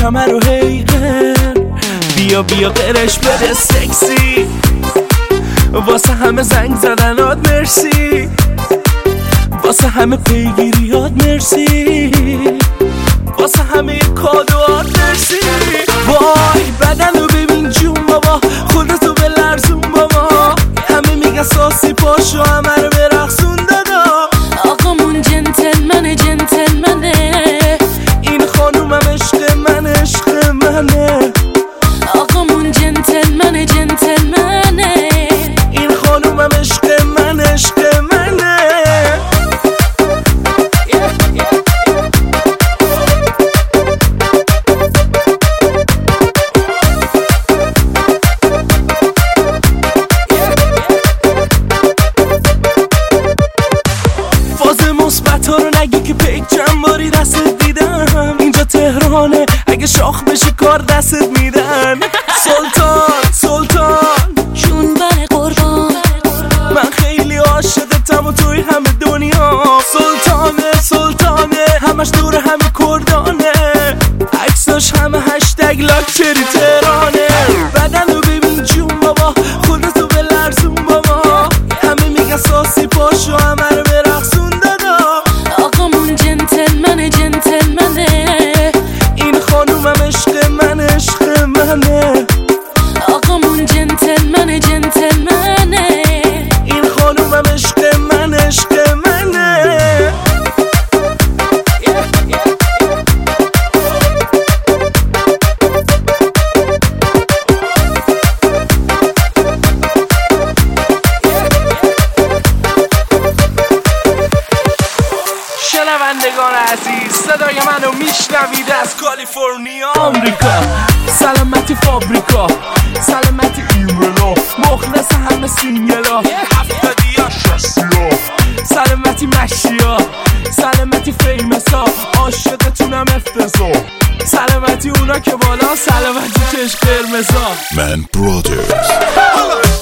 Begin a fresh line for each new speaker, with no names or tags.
همه رو حیقن، بیا بیا قرش بده سکسی، واسه همه زنگ زدنات مرسی، واسه همه پیگیریات مرسی، واسه همه کادوات مرسی. وای بدن رو ببین جون بابا، خودتو به لرزون بابا، همه میگن ساسی پاشو همه رو برقصون دادا.
آقامون جنتلمنه جنتلمنه،
این خانومم عشق من عشق منه.
آقامون جنتلمنه جنتلمنه،
این خانومم عشق من عشق منه. مثبتا رو نگی که پیک چند باری دستت دیدم، اینجا تهرانه اگه شاخ بشی کار دستت میدن. سلطان سلطان
جون بر قربان،
من خیلی عاشقتم و توی همه دنیا. سلطانه سلطانه همش دور همه کردانه، عکساش همه هشتگ لاکچری تهرانه. بدن رو ببین جون بابا، خودتو به لرزون بابا، همه میگن ساسی پاشو همه رو برقصون دادا.
آقامون جنتلمنه جنتلمنه،
این خانومم عشق من عشق منه.
آقامون جنتلمنه جنتلمنه،
این خانومم عشق من عشق منه. شنوندگان عزیز، صدای منو میشنوید از کالیفرنیا آمریکا. سلامتی فابریکا، سلامتی ایمرلا، مخلص همه سینگلا، 70 60 سلامتی مشیا، سلامتی فیمسا، عاشقتونم افتضاح، سلامتی اونا که بالا، سلامتی چشم قرمزا.
من برادرز